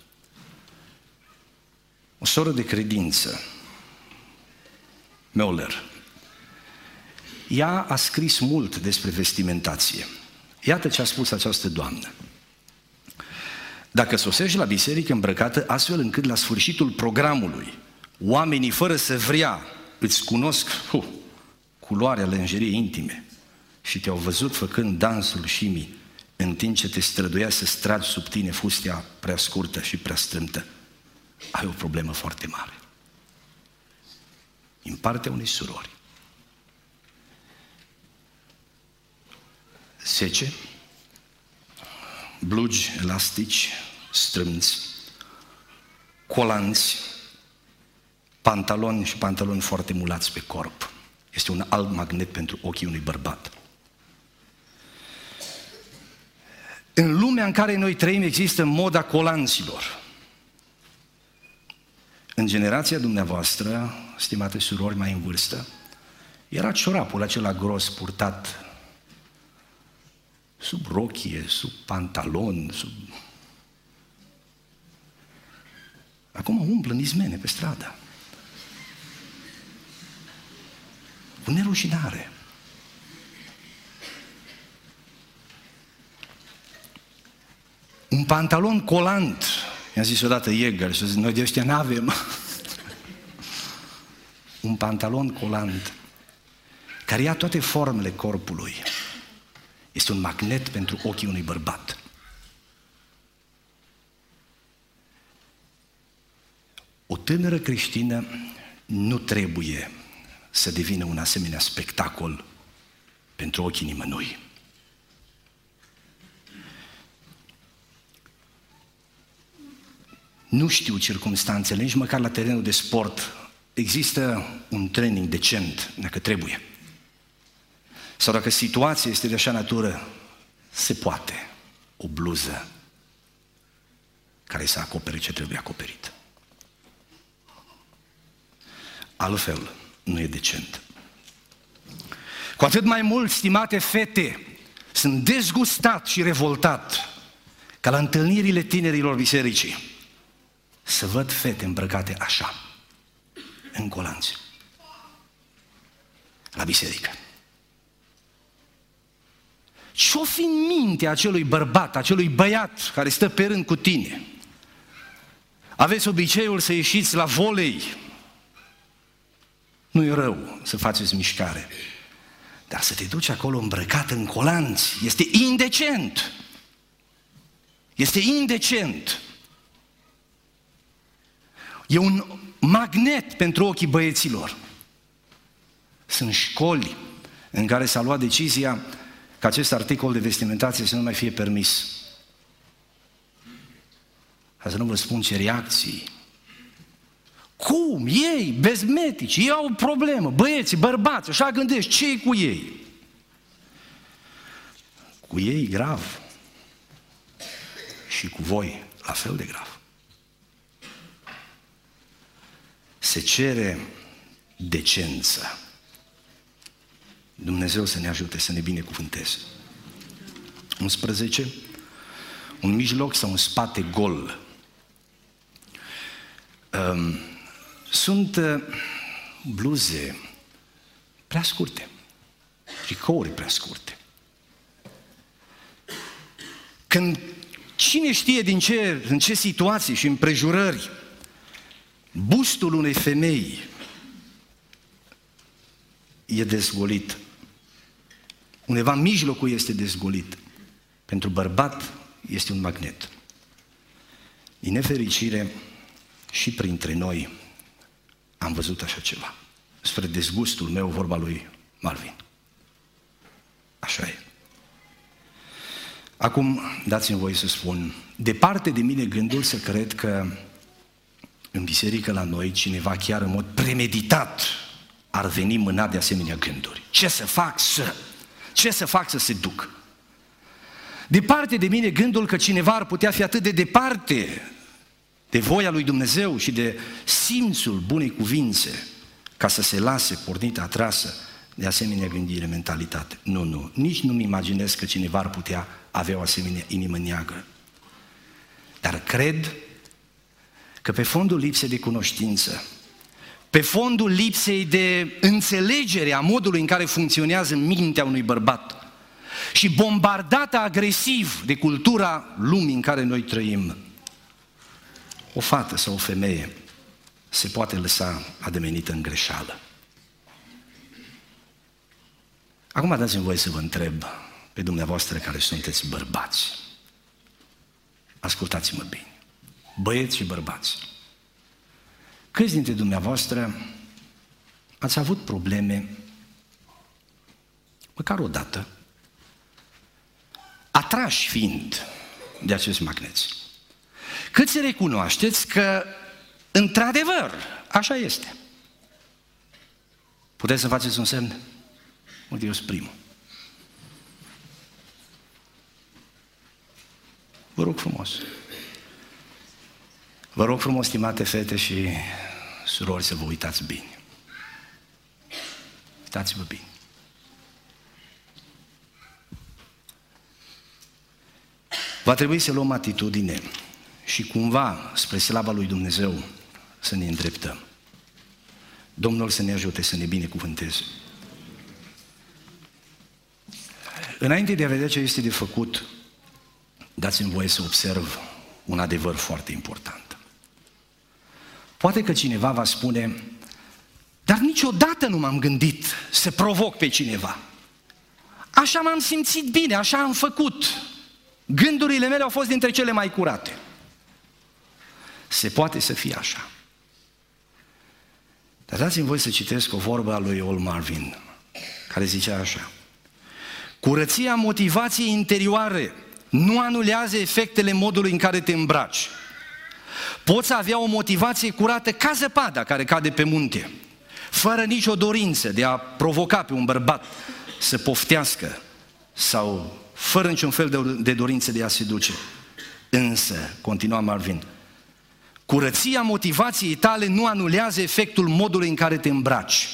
O soră de credință, Müller, ea a scris mult despre vestimentație. Iată ce a spus această doamnă. Dacă sosești la biserică îmbrăcată astfel încât la sfârșitul programului oamenii fără să vrea îți cunosc culoarea lenjeriei intime și te-au văzut făcând dansul șimii în timp ce te străduia să stragi sub tine fustea prea scurtă și prea strâmtă, ai o problemă foarte mare. Din partea unei surori. 10. Blugi elastici, strâmți, colanți, pantaloni și pantaloni foarte mulați pe corp. Este un alt magnet pentru ochii unui bărbat. În lumea în care noi trăim există moda colanților. În generația dumneavoastră, stimate surori mai în vârstă, era ciorapul acela gros purtat sub rochie, sub pantalon, sub... Acum umblă în izmene pe stradă. Cu nerușinare. Un pantalon colant, i-a zis odată Jäger și a zis, noi de ăștia n-avem. Un pantalon colant, care ia toate formele corpului, este un magnet pentru ochii unui bărbat. O tânără creștină nu trebuie să devină un asemenea spectacol pentru ochii nimănui. Nu știu circumstanțele, nici măcar la terenul de sport există un training decent, dacă trebuie. Sau dacă situația este de așa natură, se poate o bluză care să acopere ce trebuie acoperit. Altfel, nu e decent. Cu atât mai mult, stimate fete, sunt dezgustat și revoltat ca la întâlnirile tinerilor bisericii să văd fete îmbrăcate așa, în colanți, la biserică. Ce-o fi în mintea acelui bărbat, acelui băiat care stă pe rând cu tine? Aveți obiceiul să ieșiți la volei. Nu e rău să faceți mișcare, dar să te duci acolo îmbrăcat în colanți este indecent. Este indecent. E un magnet pentru ochii băieților. Sunt școli în care s-a luat decizia ca acest articol de vestimentație să nu mai fie permis. Ca să nu vă spun ce reacții. Cum? Ei, bezmetici, ei au o problemă, băieții, bărbați, așa gândești, ce-i cu ei? Cu ei grav. Și cu voi la fel de grav. Se cere decență. Dumnezeu să ne ajute, să ne binecuvânteze. 11. Un mijloc sau un spate gol. Sunt bluze prea scurte, tricouri prea scurte. Când cine știe în ce situații și împrejurări bustul unei femei e dezgolit, undeva mijlocul este dezgolit, pentru bărbat este un magnet. Din nefericire, și printre noi am văzut așa ceva. Spre dezgustul meu, vorba lui Marvin. Așa e. Acum, dați-mi voie să spun, departe de mine gândul să cred că în biserică la noi cineva chiar în mod premeditat ar veni mânat de asemenea gânduri. Ce să fac să se duc? Departe de mine gândul că cineva ar putea fi atât de departe de voia lui Dumnezeu și de simțul bunei cuvințe ca să se lase pornită, atrasă de asemenea gândire, mentalitate. Nu, nici nu-mi imaginez că cineva ar putea avea o asemenea inimă neagră. Dar cred că pe fondul lipsei de cunoștință, pe fondul lipsei de înțelegere a modului în care funcționează mintea unui bărbat și bombardată agresiv de cultura lumii în care noi trăim, o fată sau o femeie se poate lăsa ademenită în greșeală. Acum dați-mi voie să vă întreb pe dumneavoastră care sunteți bărbați. Ascultați-mă bine. Băieți și bărbați. Câți dintre dumneavoastră ați avut probleme, măcar o dată, atrași fiind de acest magnet? Cât recunoașteți că, într-adevăr, așa este? Puteți să faceți un semn? Uite, eu sunt primul. Vă rog frumos. Vă rog frumos, stimate fete și surori, să vă uitați bine. Uitați-vă bine. Va trebui să luăm atitudine și cumva, spre slava lui Dumnezeu, să ne îndreptăm. Domnul să ne ajute, să ne binecuvânteze. Înainte de a vedea ce este de făcut, dați-mi voie să observ un adevăr foarte important. Poate că cineva va spune, dar niciodată nu m-am gândit să provoc pe cineva. Așa m-am simțit bine, așa am făcut. Gândurile mele au fost dintre cele mai curate. Se poate să fie așa. Dar dați-mi voi să citesc o vorbă a lui Earl Marvin, care zicea așa: curăția motivației interioare nu anulează efectele modului în care te îmbraci. Poți avea o motivație curată ca zăpada care cade pe munte, fără nicio dorință de a provoca pe un bărbat să poftească sau fără niciun fel de dorință de a se duce. Însă, continua Marvin, curăția motivației tale nu anulează efectul modului în care te îmbraci.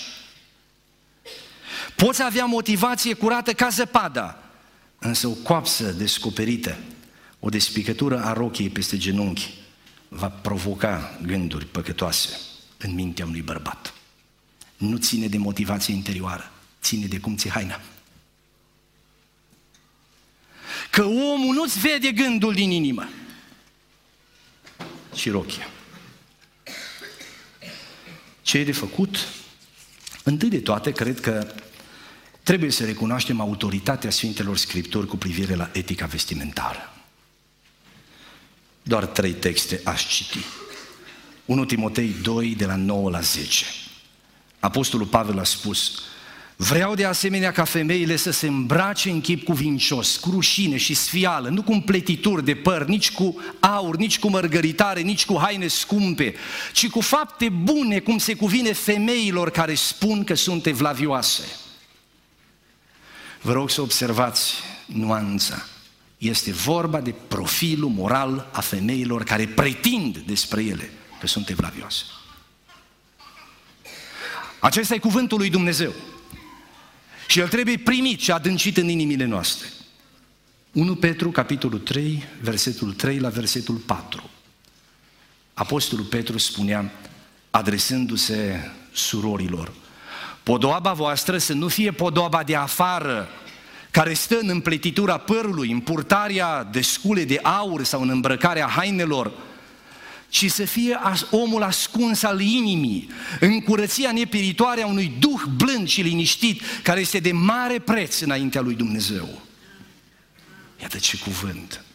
Poți avea motivație curată ca zăpada, însă o coapsă descoperită, o despicătură a rochiei peste genunchi, va provoca gânduri păcătoase în mintea unui bărbat. Nu ține de motivație interioară, ține de cum ți haina. Că omul nu-ți vede gândul din inimă, ci rochia. Ce e de făcut? Întâi de toate, cred că trebuie să recunoaștem autoritatea Sfintelor Scripturi cu privire la etica vestimentară. Doar 3 texte aș citi. 1 Timotei 2, de la 9 la 10. Apostolul Pavel a spus: vreau de asemenea ca femeile să se îmbrace în chip cuvincios, cu rușine și sfială, nu cu împletituri de păr, nici cu aur, nici cu mărgăritare, nici cu haine scumpe, ci cu fapte bune, cum se cuvine femeilor care spun că sunt evlavioase. Vă rog să observați nuanța. Este vorba de profilul moral a femeilor care pretind despre ele că sunt evlavioase. Acesta e cuvântul lui Dumnezeu. Și el trebuie primit și adâncit în inimile noastre. 1 Petru, capitolul 3, versetul 3 la versetul 4. Apostolul Petru spunea, adresându-se surorilor: podoaba voastră să nu fie podoaba de afară, care stă în împletitura părului, în purtarea de scule de aur sau în îmbrăcarea hainelor, ci să fie omul ascuns al inimii, în curăția nepiritoare a unui duh blând și liniștit, care este de mare preț înaintea lui Dumnezeu. Iată ce cuvânt!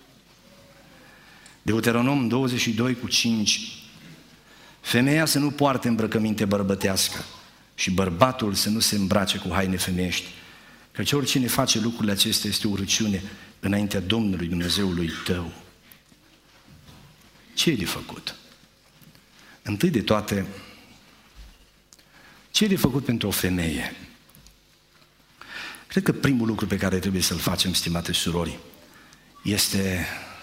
Deuteronom 22 cu 5. Femeia să nu poarte îmbrăcăminte bărbătească și bărbatul să nu se îmbrace cu haine femeiești, căci oricine face lucrurile acestea este o urăciune înaintea Domnului Dumnezeului tău. Ce e de făcut? Întâi de toate, ce e de făcut pentru o femeie? Cred că primul lucru pe care trebuie să-l facem, stimate surori, este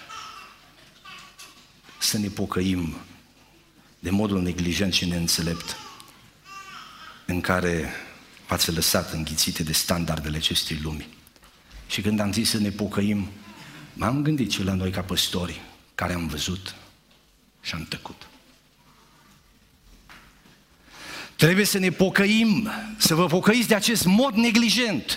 să ne pocăim de modul neglijent și neînțelept în care v-ați lăsat înghițite de standardele acestei lumi. Și când am zis să ne pocăim, m-am gândit și la noi ca păstori, care am văzut și am tăcut. Trebuie să ne pocăim, să vă pocăiți de acest mod neglijent.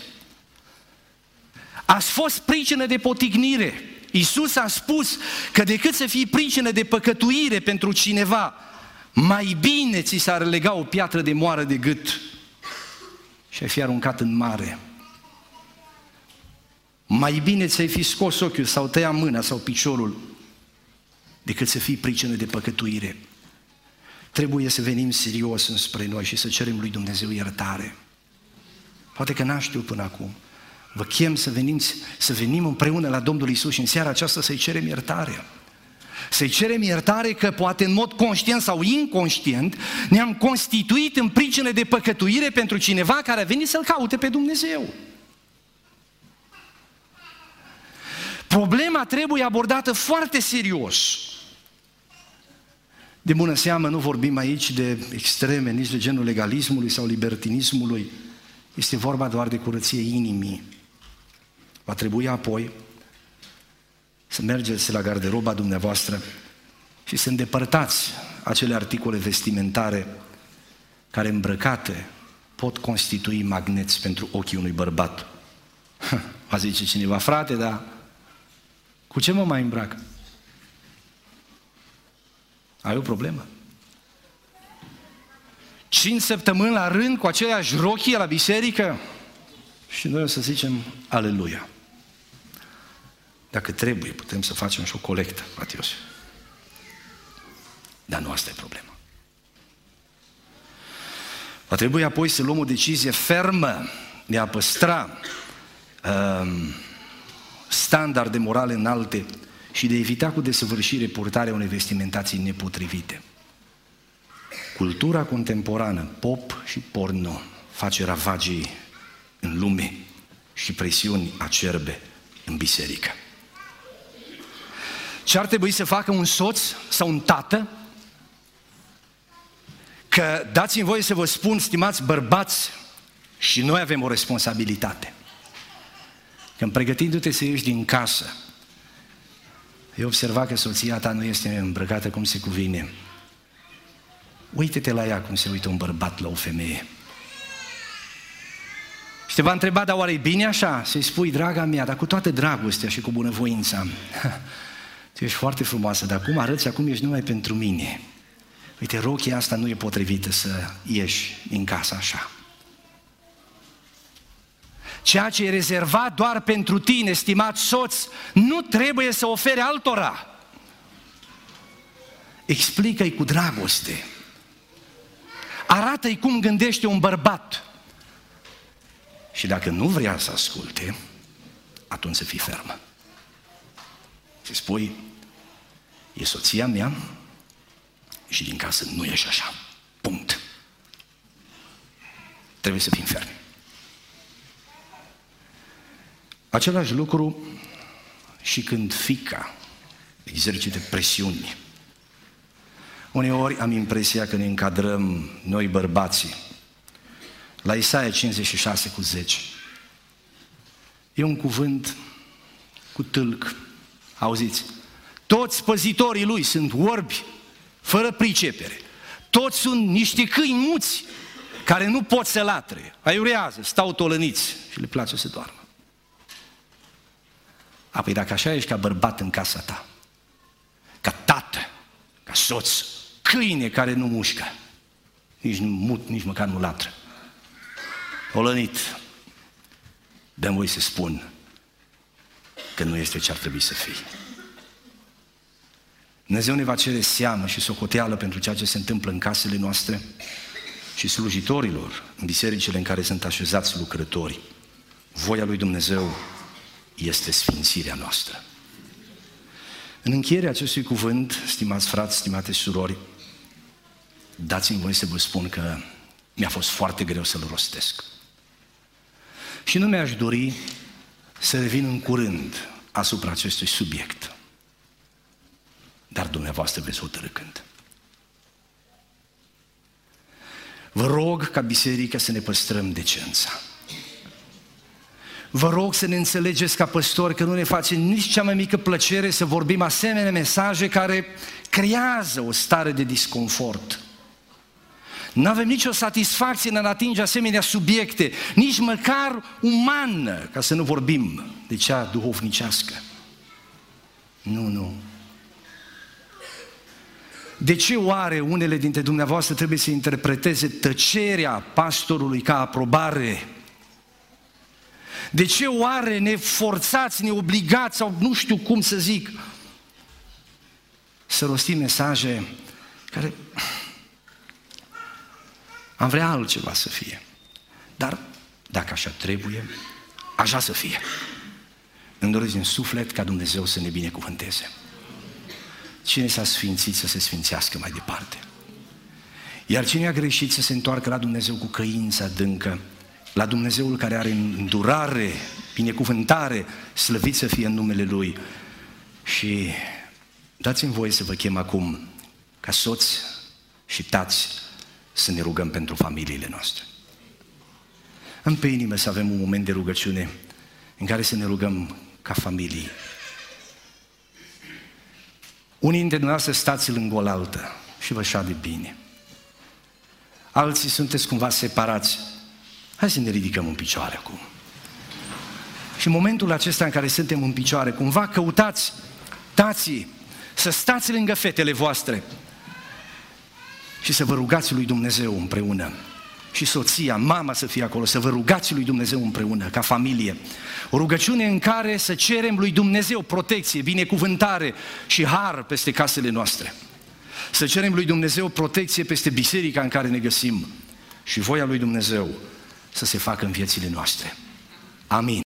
Ați fost pricină de potignire. Iisus a spus că decât să fii pricină de păcătuire pentru cineva, mai bine ți s-ar lega o piatră de moară de gât și ai fi aruncat în mare. Mai bine ți-ai fi scos ochiul sau tăia mâna sau piciorul decât să fii pricină de păcătuire. Trebuie să venim serios înspre noi și să cerem lui Dumnezeu iertare. Poate că n-am știut până acum. Vă chem să venim împreună la Domnul Iisus și în seara aceasta să-i cerem iertare. Să-i cerem iertare că poate în mod conștient sau inconștient ne-am constituit în pricină de păcătuire pentru cineva care a venit să-L caute pe Dumnezeu. Problema trebuie abordată foarte serios. De bună seamă nu vorbim aici de extreme, nici de genul legalismului sau libertinismului. Este vorba doar de curăție inimii. Va trebui apoi să mergeți la garderoba dumneavoastră și să îndepărtați acele articole vestimentare care îmbrăcate pot constitui magneți pentru ochii unui bărbat. Va zice cineva, frate, dar cu ce mă mai îmbrac? Ai o problemă? 5 săptămâni la rând cu aceeași rochie la biserică? Și noi o să zicem aleluia. Dacă trebuie, putem să facem și o colectă, frate Iosif. Dar nu asta e problema. Va trebui apoi să luăm o decizie fermă de a păstra standarde morale înalte și de a evita cu desăvârșire purtarea unei vestimentații nepotrivite. Cultura contemporană, pop și porno, face ravagii în lume și presiuni acerbe în biserică. Ce ar trebui să facă un soț sau un tată? Că dați-mi voie să vă spun, stimați bărbați, și noi avem o responsabilitate. Când pregătindu-te să ieși din casă, ai observat că soția ta nu este îmbrăcată cum se cuvine. Uite-te la ea cum se uită un bărbat la o femeie. Și te va întreba, dar oare e bine așa? Să-i spui, draga mea, dar cu toată dragostea și cu bunăvoința. Tu ești foarte frumoasă, dar cum arăți acum ești numai pentru mine. Uite, rochia asta nu e potrivită să ieși din casa așa. Ceea ce e rezervat doar pentru tine, stimat soț, nu trebuie să ofere altora. Explică-i cu dragoste. Arată-i cum gândește un bărbat. Și dacă nu vrea să asculte, atunci să fii fermă. Și spui, e soția mea și din casă nu ești așa. Punct. Trebuie să fim fermi. Același lucru și când fiica exercită presiuni. Uneori am impresia că ne încadrăm noi bărbații la Isaia 56:10. E un cuvânt cu tâlc. Auziți? Toți păzitorii lui sunt orbi, fără pricepere. Toți sunt niște câini muți care nu pot să latre. Aiurează, stau tolăniți și le place să doarmă. Apoi dacă așa ești ca bărbat în casa ta, ca tată, ca soț, câine care nu mușcă, nici nu mut, nici măcar nu latră, tolănit, dă-mi voi să spun că nu este ce ar trebui să fii. Dumnezeu ne va cere seamă și socoteală pentru ceea ce se întâmplă în casele noastre și slujitorilor, în bisericile în care sunt așezați lucrători. Voia lui Dumnezeu este sfințirea noastră. În încheierea acestui cuvânt, stimați frați, stimate surori, dați-mi voie să vă spun că mi-a fost foarte greu să-l rostesc. Și nu mi-aș dori să revin în curând asupra acestui subiect. Dar dumneavoastră veți hotărî când. Vă rog ca biserică să ne păstrăm decența. Vă rog să ne înțelegeți ca păstori că nu ne face nici cea mai mică plăcere să vorbim asemenea mesaje care creează o stare de disconfort. Nu avem nicio satisfacție în a atinge asemenea subiecte, nici măcar umană, ca să nu vorbim de cea duhovnicească. Nu. De ce oare unele dintre dumneavoastră trebuie să interpreteze tăcerea pastorului ca aprobare? De ce oare ne forțați, ne obligați, sau nu știu cum să zic, să rostim mesaje care am vrea altceva să fie. Dar dacă așa trebuie, așa să fie. Îmi doresc din suflet ca Dumnezeu să ne binecuvânteze. Cine s-a sfințit să se sfințească mai departe. Iar cine a greșit să se întoarcă la Dumnezeu cu căință adâncă, la Dumnezeul care are îndurare, binecuvântare, slăvit să fie în numele Lui. Și dați-mi voie să vă chem acum, ca soți și tați, să ne rugăm pentru familiile noastre. Am pe inimă să avem un moment de rugăciune în care să ne rugăm ca familii. Unii dintre dumneavoastră stați lângă oaltă și vă șade bine. Alții sunteți cumva separați. Hai să ne ridicăm în picioare acum. Și în momentul acesta în care suntem în picioare, cumva căutați, tații, să stați lângă fetele voastre și să vă rugați lui Dumnezeu împreună. Și soția, mama să fie acolo, să vă rugați lui Dumnezeu împreună, ca familie. O rugăciune în care să cerem lui Dumnezeu protecție, binecuvântare și har peste casele noastre. Să cerem lui Dumnezeu protecție peste biserica în care ne găsim și voia lui Dumnezeu să se facă în viețile noastre. Amin.